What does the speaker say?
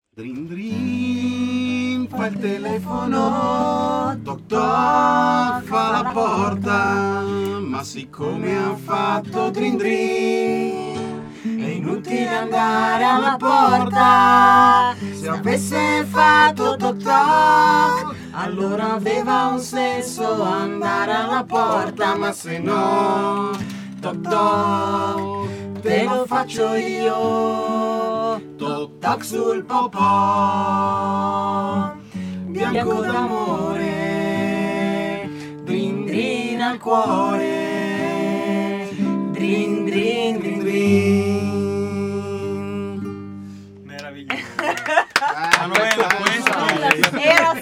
Drin drin, fa il telefono, toc toc, fa la porta, ma siccome ha fatto drin drin, è inutile andare alla porta. Se avesse fatto toc toc, allora aveva un senso andare alla porta, ma se no, toc toc, te lo faccio io, toc toc sul popò, bianco d'amore, drin drin al cuore, drin drin drin drin. Meraviglioso. Era